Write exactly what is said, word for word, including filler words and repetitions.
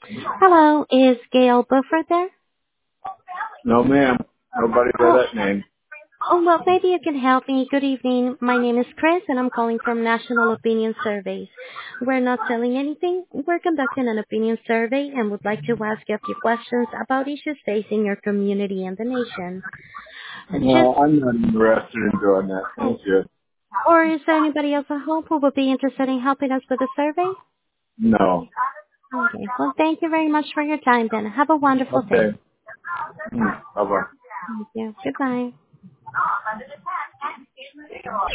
Hello, is Gail Buford there? No, ma'am. Nobody by Oh, that name. oh, well, maybe you can help me. Good evening. My name is Chris, and I'm calling from National Opinion Surveys. We're not selling anything. We're conducting an opinion survey and would like to ask you a few questions about issues facing your community and the nation. Uh, Just, No, I'm not interested in doing that. oh, Thank you. or is there anybody else at home who would be interested in helping us with the survey? No. Okay. Well, thank you very much for your time, then. Have a wonderful day. Okay. Bye bye. Thank you. Goodbye.